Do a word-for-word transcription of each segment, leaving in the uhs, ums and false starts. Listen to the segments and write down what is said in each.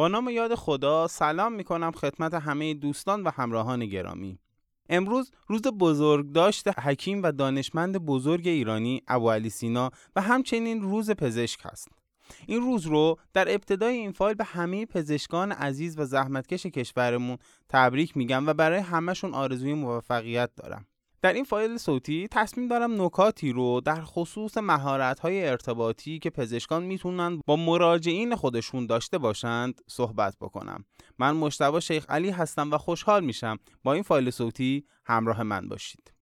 با نام یاد خدا سلام میکنم خدمت همه دوستان و همراهان گرامی. امروز روز بزرگداشت حکیم و دانشمند بزرگ ایرانی ابوعلی سینا و همچنین روز پزشک هست. این روز رو در ابتدای این فایل به همه پزشکان عزیز و زحمتکش کشورمون تبریک میگم و برای همه‌شون آرزوی موفقیت دارم. در این فایل صوتی تصمیم دارم نکاتی رو در خصوص مهارت‌های ارتباطی که پزشکان میتونن با مراجعین خودشون داشته باشند صحبت بکنم. من مجتبی شیخ علی هستم و خوشحال میشم با این فایل صوتی همراه من باشید.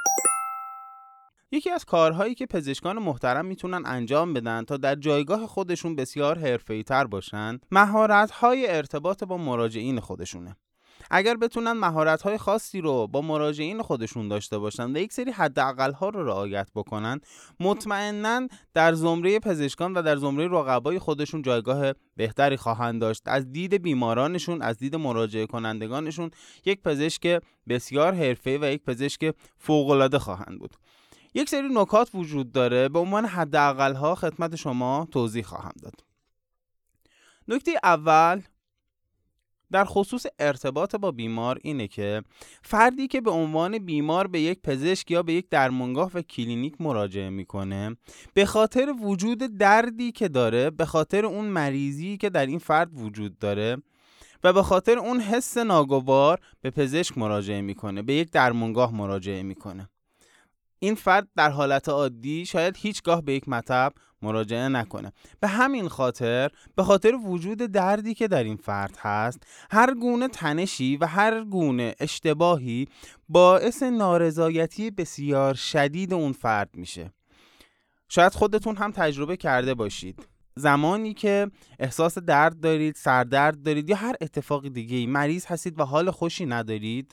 یکی از کارهایی که پزشکان محترم میتونن انجام بدن تا در جایگاه خودشون بسیار حرفه‌ای‌تر باشن، مهارت‌های ارتباط با مراجعین خودشونه. اگر بتونن مهارت‌های خاصی رو با مراجعین خودشون داشته باشن و یک سری حداقل‌ها رو رعایت بکنن، مطمئناً در زمره پزشکان و در زمره رقبای خودشون جایگاه بهتری خواهند داشت. از دید بیمارانشون، از دید مراجعه کنندگانشون، یک پزشک بسیار حرفه‌ای و یک پزشک فوق‌العاده خواهند بود. یک سری نکات وجود داره، به عنوان حداقل‌ها خدمت شما توضیح خواهم داد. نکته اول در خصوص ارتباط با بیمار اینه که فردی که به عنوان بیمار به یک پزشک یا به یک درمانگاه و کلینیک مراجعه میکنه، به خاطر وجود دردی که داره، به خاطر اون مریضی که در این فرد وجود داره و به خاطر اون حس ناگوار به پزشک مراجعه میکنه، به یک درمانگاه مراجعه میکنه. این فرد در حالت عادی شاید هیچگاه به یک مطب مراجعه نکنه. به همین خاطر، به خاطر وجود دردی که در این فرد هست، هر گونه تنشی و هر گونه اشتباهی باعث نارضایتی بسیار شدید اون فرد میشه. شاید خودتون هم تجربه کرده باشید. زمانی که احساس درد دارید، سردرد دارید یا هر اتفاق دیگه‌ای، مریض هستید و حال خوشی ندارید،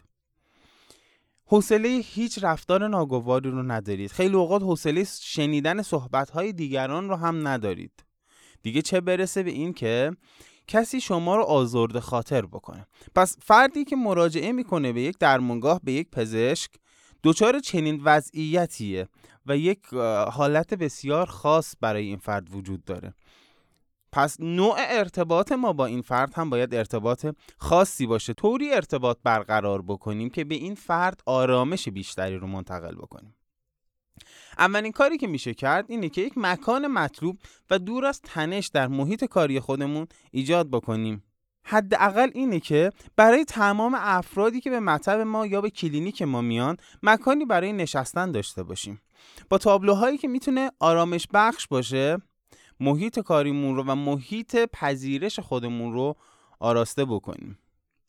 حوصله هیچ رفتار ناگواری رو ندارید. خیلی اوقات حوصله شنیدن صحبت‌های دیگران رو هم ندارید. دیگه چه برسه به این که کسی شما رو آزرده خاطر بکنه. پس فردی که مراجعه میکنه به یک درمانگاه، به یک پزشک، دچار چنین وضعیتیه و یک حالت بسیار خاص برای این فرد وجود داره. پس نوع ارتباط ما با این فرد هم باید ارتباط خاصی باشه، طوری ارتباط برقرار بکنیم که به این فرد آرامش بیشتری رو منتقل بکنیم. اولین کاری که میشه کرد اینه که یک مکان مطلوب و دور از تنش در محیط کاری خودمون ایجاد بکنیم. حداقل اینه که برای تمام افرادی که به مطب ما یا به کلینیک ما میان، مکانی برای نشستن داشته باشیم با تابلوهایی که میتونه آرامش بخش باشه، محیط کاریمون رو و محیط پذیرش خودمون رو آراسته بکنیم.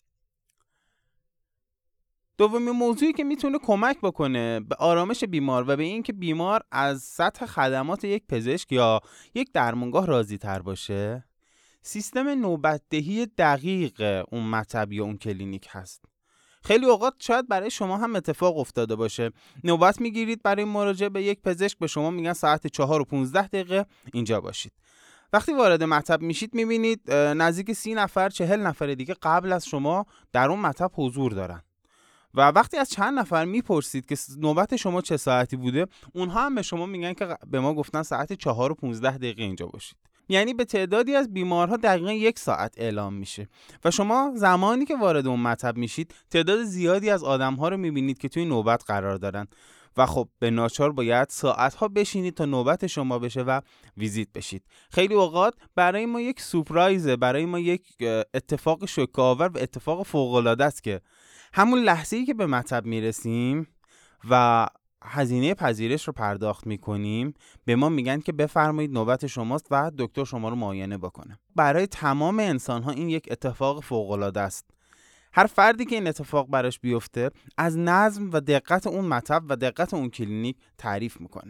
دومین موضوعی که میتونه کمک بکنه به آرامش بیمار و به این که بیمار از سطح خدمات یک پزشک یا یک درمانگاه راضی تر باشه، سیستم نوبت‌دهی دقیق اون مطب یا اون کلینیک هست. خیلی اوقات شاید برای شما هم اتفاق افتاده باشه، نوبت میگیرید برای مراجعه به یک پزشک، به شما میگن ساعت چهار و پونزده دقیقه اینجا باشید. وقتی وارد مطب میشید میبینید نزدیک سی نفر چهل نفر دیگه قبل از شما در اون مطب حضور دارن و وقتی از چند نفر میپرسید که نوبت شما چه ساعتی بوده، اونها هم به شما میگن که به ما گفتن ساعت چهار و پونزده دقیقه اینجا باشید. یعنی به تعدادی از بیمارها دقیقاً یک ساعت اعلام میشه و شما زمانی که وارد اون مطب میشید تعداد زیادی از آدم‌ها رو میبینید که توی نوبت قرار دارن و خب به ناچار باید ساعت‌ها بشینید تا نوبت شما بشه و ویزیت بشید. خیلی اوقات برای ما یک سورپرایزه، برای ما یک اتفاق شوک‌آور و اتفاق فوق‌العاده است که همون لحظه‌ای که به مطب میرسیم و هزینه پذیرش رو پرداخت میکنیم، به ما میگن که بفرمایید نوبت شماست و دکتر شما رو معاینه بکنه. برای تمام انسان‌ها این یک اتفاق فوق‌العاده است. هر فردی که این اتفاق براش بیفته از نظم و دقت اون مطب و دقت اون کلینیک تعریف میکنه.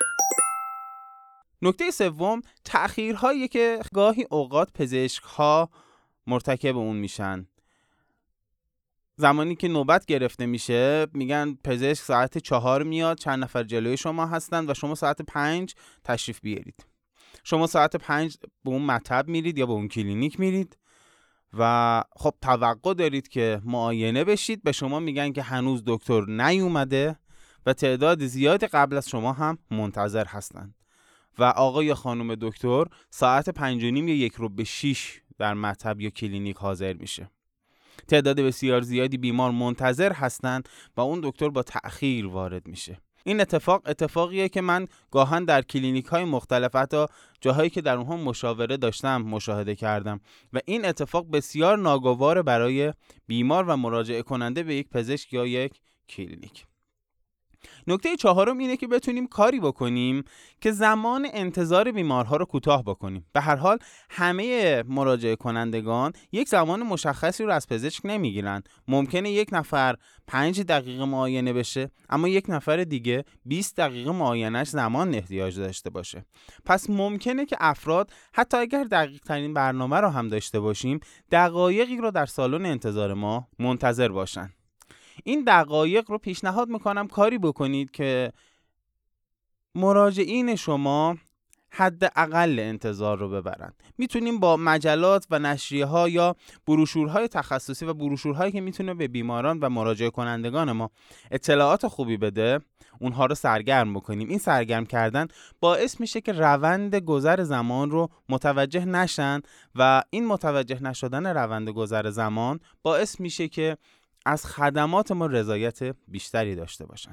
نکته سوم، تأخیرهایی که گاهی اوقات پزشک‌ها مرتکب اون میشن. زمانی که نوبت گرفته میشه میگن پزشک ساعت چهار میاد، چند نفر جلوی شما هستن و شما ساعت پنج تشریف بیارید. شما ساعت پنج به اون مطب میرید یا به اون کلینیک میرید و خب توقع دارید که معاینه بشید. به شما میگن که هنوز دکتر نیومده و تعداد زیادی قبل از شما هم منتظر هستن و آقا یا خانم دکتر ساعت پنج و نیم یا یک رو به شیش در مطب یا کلینیک حاضر میشه. تعداد بسیار زیادی بیمار منتظر هستن و اون دکتر با تأخیر وارد میشه. این اتفاق اتفاقیه که من گاهن در کلینیک های مختلف، حتی جاهایی که در اونها مشاوره داشتم، مشاهده کردم و این اتفاق بسیار ناگوار برای بیمار و مراجعه کننده به یک پزشک یا یک کلینیک. نکته چهارم اینه که بتونیم کاری بکنیم که زمان انتظار بیمارها رو کوتاه بکنیم. به هر حال همه مراجعه کنندگان یک زمان مشخصی رو از پزشک نمیگیرن. ممکنه یک نفر پنج دقیقه معاینه بشه، اما یک نفر دیگه بیست دقیقه معاینهش زمان احتیاج داشته باشه. پس ممکنه که افراد حتی اگر دقیق ترین برنامه رو هم داشته باشیم، دقایقی رو در سالن انتظار ما منتظر باشن. این دقایق رو پیشنهاد میکنم کاری بکنید که مراجعین شما حد اقل انتظار رو ببرن. میتونیم با مجلات و نشریه ها یا بروشورهای تخصصی و بروشورهایی که میتونه به بیماران و مراجعه کنندگان ما اطلاعات خوبی بده، اونها رو سرگرم بکنیم. این سرگرم کردن باعث میشه که روند گذر زمان رو متوجه نشن و این متوجه نشدن روند گذر زمان باعث میشه که از خدمات ما رضایت بیشتری داشته باشن.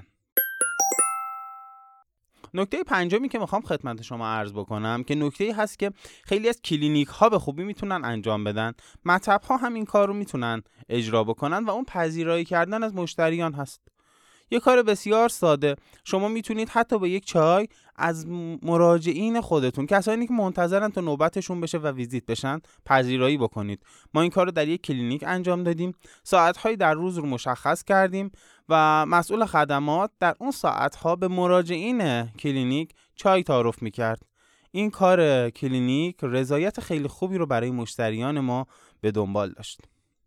نکته پنجمی که میخوام خدمت شما عرض بکنم که نکته‌ای هست که خیلی از کلینیک ها به خوبی میتونن انجام بدن، مطب ها هم این کار رو میتونن اجرا بکنن و اون پذیرایی کردن از مشتریان هست. یه کار بسیار ساده، شما میتونید حتی به یک چای از مراجعین خودتون، کسانی که منتظرن تا نوبتشون بشه و ویزیت بشن، پذیرایی بکنید. ما این کار رو در یک کلینیک انجام دادیم، ساعت‌های در روز رو مشخص کردیم و مسئول خدمات در اون ساعت‌ها به مراجعین کلینیک چای تعارف میکرد. این کار کلینیک رضایت خیلی خوبی رو برای مشتریان ما به دنبال داشت.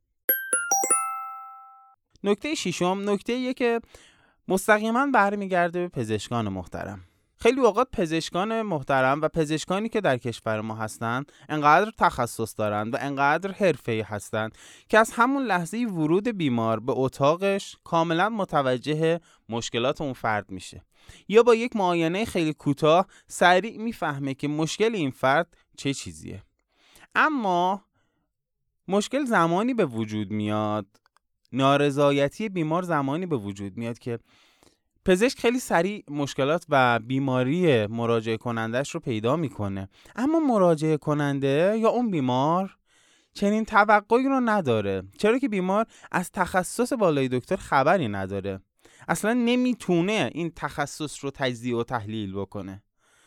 نکته ششم نکته‌ایه که مستقیما برمیگرده به پزشکان محترم. خیلی اوقات پزشکان محترم و پزشکانی که در کشور ما هستن انقدر تخصص دارن و انقدر حرفه‌ای هستن که از همون لحظه ورود بیمار به اتاقش کاملا متوجه مشکلات اون فرد میشه، یا با یک معاینه خیلی کوتاه سریع میفهمه که مشکل این فرد چه چیزیه. اما مشکل زمانی به وجود میاد، نارضایتی بیمار زمانی به وجود میاد که پزشک خیلی سریع مشکلات و بیماری مراجعه کنندش رو پیدا میکنه، اما مراجعه کننده یا اون بیمار چنین توقعی رو نداره، چرا که بیمار از تخصص بالای دکتر خبری نداره، اصلا نمیتونه این تخصص رو تجزیه و تحلیل بکنه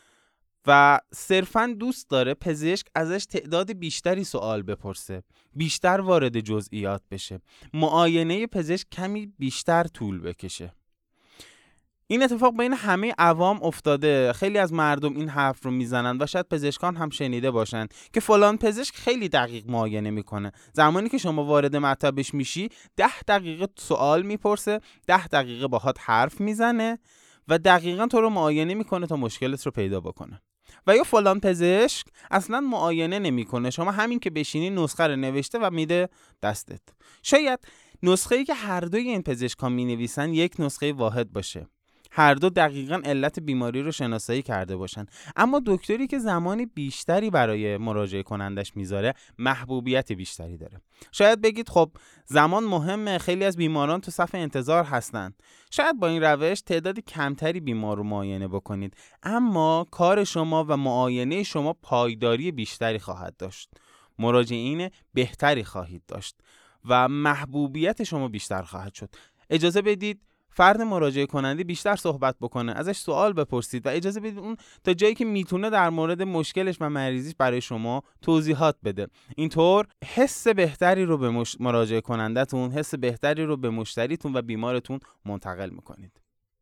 و صرفاً دوست داره پزشک ازش تعداد بیشتری سوال بپرسه، بیشتر وارد جزئیات بشه، معاینه پزشک کمی بیشتر طول بکشه. این اتفاق بین همه عوام افتاده. خیلی از مردم این حرف رو میزنن و شاید پزشکان هم شنیده باشن که فلان پزشک خیلی دقیق معاینه میکنه. زمانی که شما وارد مطبش میشی ده دقیقه سوال میپرسه، ده دقیقه باهات حرف میزنه و دقیقاً تو رو معاینه میکنه تا مشکلت رو پیدا بکنه. و یا فلان پزشک اصلا معاینه نمیکنه، شما همین که بشینی نسخه رو نوشته و میده دستت. شاید نسخه‌ای که هر دوی این پزشکا مینویسن یک نسخه واحد باشه، هر دو دقیقاً علت بیماری رو شناسایی کرده باشن، اما دکتری که زمانی بیشتری برای مراجعه کنندش میذاره محبوبیت بیشتری داره. شاید بگید خب زمان مهمه، خیلی از بیماران تو صف انتظار هستن، شاید با این روش تعداد کمتری بیمار رو معاینه بکنید، اما کار شما و معاینه شما پایداری بیشتری خواهد داشت، مراجعین بهتری خواهید داشت و محبوبیت شما بیشتر خواهد شد. اجازه بدید فرد مراجعه کننده بیشتر صحبت بکنه، ازش سوال بپرسید و اجازه بدید اون تا جایی که میتونه در مورد مشکلش و مریضیش برای شما توضیحات بده. اینطور حس بهتری رو به مش... مراجعه کنندتون، حس بهتری رو به مشتریتون و بیمارتون منتقل میکنید.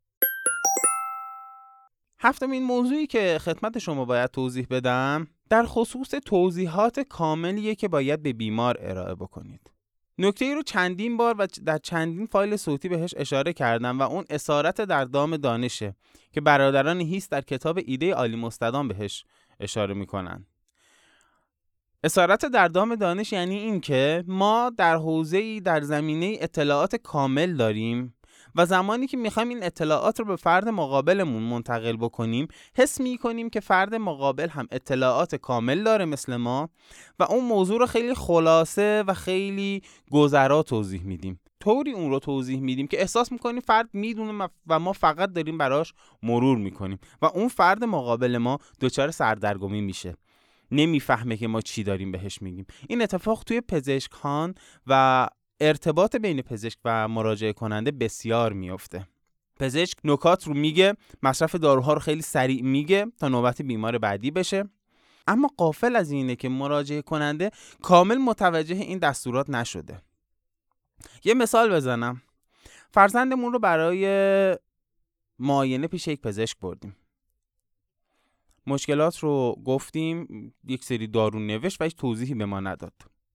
هفتمین موضوعی که خدمت شما باید توضیح بدم در خصوص توضیحات کاملیه که باید به بیمار ارائه بکنید. نکته ای رو چندین بار و در چندین فایل صوتی بهش اشاره کردم و اون اسارت در دام دانشه که برادران هیس در کتاب ایده عالی مستدام بهش اشاره میکنن. اسارت در دام دانش یعنی این که ما در حوزه‌ای در زمینه اطلاعات کامل داریم و زمانی که میخوایم این اطلاعات رو به فرد مقابلمون منتقل بکنیم حس میکنیم که فرد مقابل هم اطلاعات کامل داره مثل ما و اون موضوع رو خیلی خلاصه و خیلی گذرا توضیح میدیم. طوری اون رو توضیح میدیم که احساس میکنیم فرد میدونه و ما فقط داریم براش مرور میکنیم و اون فرد مقابل ما دچار سردرگمی میشه، نمیفهمه که ما چی داریم بهش میگیم. این اتفاق توی پزشکان و ارتباط بین پزشک و مراجعه کننده بسیار میفته. پزشک نکات رو میگه، مصرف داروها رو خیلی سریع میگه تا نوبت بیمار بعدی بشه، اما غافل از اینه که مراجعه کننده کامل متوجه این دستورات نشده. یه مثال بزنم. فرزندمون رو برای معاینه پیش یک پزشک بردیم. مشکلات رو گفتیم، یک سری دارو نوشت و هیچ توضیحی به ما نداد.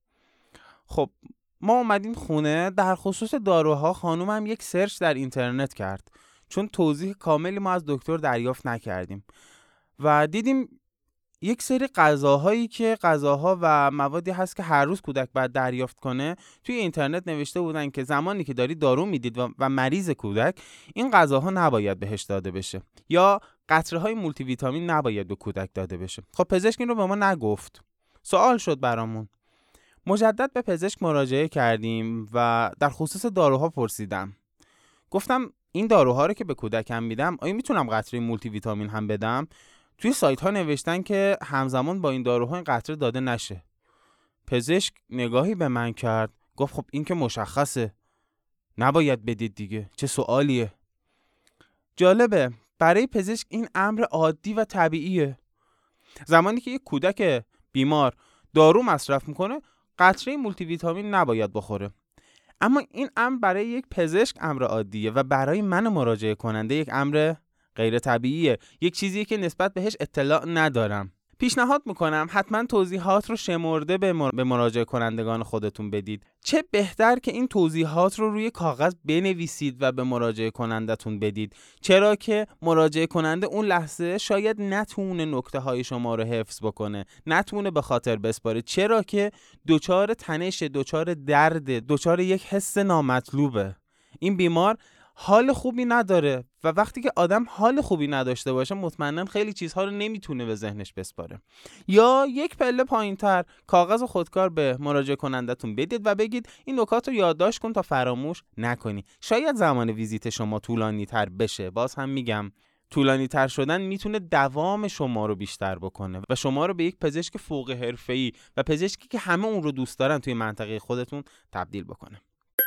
خب ما اومدیم خونه، در خصوص داروها خانومم یک سرچ در اینترنت کرد چون توضیح کاملی ما از دکتر دریافت نکردیم و دیدیم یک سری غذاهایی که غذاها و موادی هست که هر روز کودک باید دریافت کنه توی اینترنت نوشته بودن که زمانی که داری دارو میدید و, و مریض کودک این غذاها نباید بهش داده بشه یا قطره های مولتی ویتامین نباید به کودک داده بشه. خب پزشک این رو به ما نگفت. سوال شد برامون. مجدد به پزشک مراجعه کردیم و در خصوص داروها پرسیدم. گفتم این داروها رو که به کودکم میدم آیا میتونم قطره مولتی ویتامین هم بدم؟ توی سایت ها نوشتن که همزمان با این داروها این قطره داده نشه. پزشک نگاهی به من کرد، گفت خب این که مشخصه، نباید بدید دیگه، چه سوالیه. جالبه، برای پزشک این امر عادی و طبیعیه. زمانی که یک کودک بیمار دارو مصرف میکنه قطره مولتی ویتامین نباید بخوره، اما این امر برای یک پزشک امر عادیه و برای من مراجعه کننده یک امر غیر طبیعیه، یک چیزیه که نسبت بهش اطلاع ندارم. پیشنهاد میکنم حتما توضیحات رو شمرده به, مر... به مراجعه کنندگان خودتون بدید. چه بهتر که این توضیحات رو روی کاغذ بنویسید و به مراجعه کنندتون بدید، چرا که مراجعه کننده اون لحظه شاید نتونه نکته های شما رو حفظ بکنه، نتونه به خاطر بسپاره، چرا که دچار تنش، دچار درد، دچار یک حس نامطلوبه. این بیمار حال خوبی نداره و وقتی که آدم حال خوبی نداشته باشه مطمئنا خیلی چیزها رو نمیتونه به ذهنش بسپاره. یا یک پله پایینتر کاغذ خودکار به مراجعه کنندتون بدید و بگید این نکات رو یادداشت کن تا فراموش نکنی. شاید زمان ویزیت شما طولانی تر بشه، باز هم میگم طولانی تر شدن میتونه دوام شما رو بیشتر بکنه و شما رو به یک پزشک فوق حرفه‌ای و پزشکی که همه اون رو دوست دارن توی منطقه خودتون تبدیل بکنه.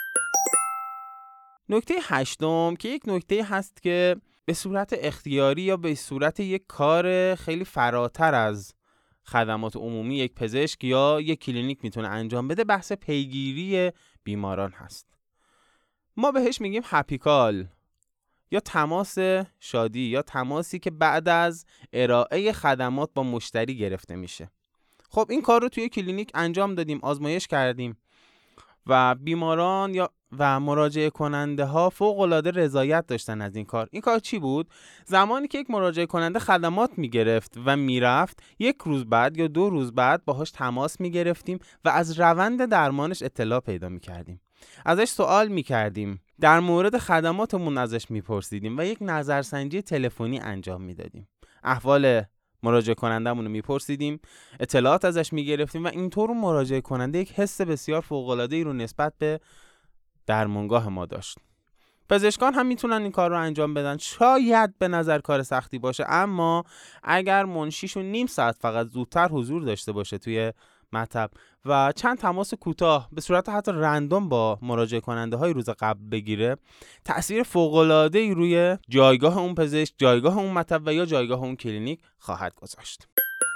نکته هشتم که یک نکته هست که به صورت اختیاری یا به صورت یک کار خیلی فراتر از خدمات عمومی یک پزشک یا یک کلینیک میتونه انجام بده، بحث پیگیری بیماران هست. ما بهش میگیم هپی کال یا تماس شادی یا تماسی که بعد از ارائه خدمات با مشتری گرفته میشه. خب این کار رو توی کلینیک انجام دادیم، آزمایش کردیم و بیماران یا و مراجعه کننده ها فوق العاده رضایت داشتن از این کار. این کار چی بود؟ زمانی که یک مراجعه کننده خدمات میگرفت و میرفت، یک روز بعد یا دو روز بعد باهاش تماس میگرفتیم و از روند درمانش اطلاع پیدا میکردیم. ازش سوال میکردیم، در مورد خدماتمون ازش میپرسیدیم و یک نظرسنجی تلفنی انجام میدادیم. احوال مراجعه کنندمون رو میپرسیدیم، اطلاعات ازش میگرفتیم و اینطور مراجعه کننده یک حس بسیار فوق العاده ای رو نسبت به درمانگاه ما داشت. پزشکان هم میتونن این کار رو انجام بدن. شاید به نظر کار سختی باشه، اما اگر منشیشون نیم ساعت فقط زودتر حضور داشته باشه توی مطب و چند تماس کوتاه به صورت حتی رندوم با مراجعه کننده های روز قبل بگیره، تأثیر فوق العاده ای روی جایگاه اون پزشک، جایگاه اون مطب و یا جایگاه اون کلینیک خواهد گذاشت.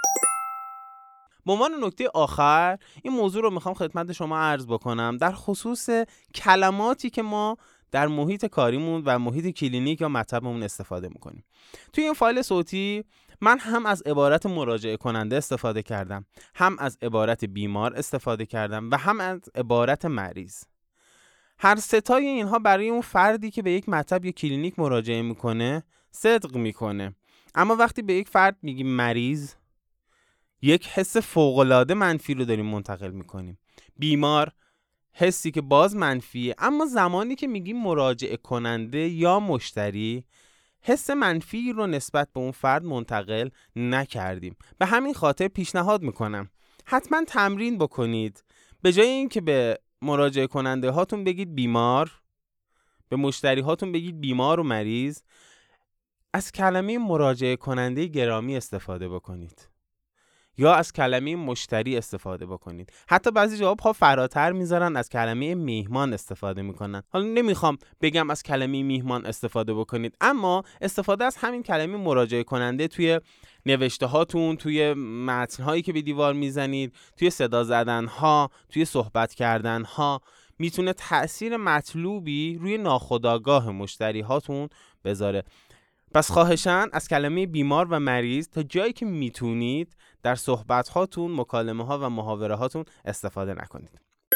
به عنوان نکته آخر این موضوع رو میخوام خدمت شما عرض بکنم در خصوص کلماتی که ما در محیط کاریمون و محیط کلینیک یا مطبمون استفاده میکنیم. توی این فایل صوتی من هم از عبارت مراجعه کننده استفاده کردم، هم از عبارت بیمار استفاده کردم و هم از عبارت مریض. هر ستای اینها برای اون فردی که به یک مطب یا کلینیک مراجعه میکنه صدق میکنه، اما وقتی به یک فرد میگیم مریض یک حس فوق‌العاده منفی رو داریم منتقل میکنیم. بیمار حسی که باز منفیه، اما زمانی که میگیم مراجعه کننده یا مشتری، حس منفی رو نسبت به اون فرد منتقل نکردیم. به همین خاطر پیشنهاد میکنم حتما تمرین بکنید. به جای این که به مراجعه کننده هاتون بگید بیمار، به مشتری هاتون بگید بیمار و مریض، از کلمه مراجعه کننده گرامی استفاده بکنید یا از کلمه مشتری استفاده بکنید. حتی بعضی جاها پا فراتر میذارن، از کلمه میهمان استفاده میکنن. حالا نمیخوام بگم از کلمه میهمان استفاده بکنید، اما استفاده از همین کلمه مراجعه کننده توی نوشته هاتون، توی متن هایی که به دیوار میزنید، توی صدا زدن ها، توی صحبت کردن ها، میتونه تأثیر مطلوبی روی ناخودآگاه مشتری هاتون بذاره. پس خواهشاً از کلمه بیمار و مریض تا جایی که میتونید در صحبت هاتون، مکالمه ها و محاوره هاتون استفاده نکنید.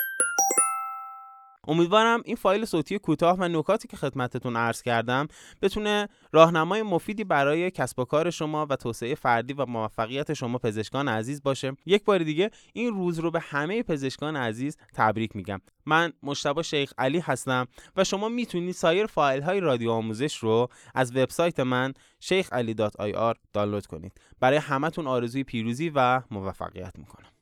امیدوارم این فایل صوتی کوتاه و نکاتی که خدمتتون عرض کردم بتونه راهنمای مفیدی برای کسب و کار شما و توسعه فردی و موفقیت شما پزشکان عزیز باشه. یک بار دیگه این روز رو به همه پزشکان عزیز تبریک میگم. من مجتبی شیخ علی هستم و شما میتونید سایر فایل های رادیو آموزش رو از وبسایت من شیخ علی دات آی آر دانلود کنید. برای همتون آرزوی پیروزی و موفقیت میکنم.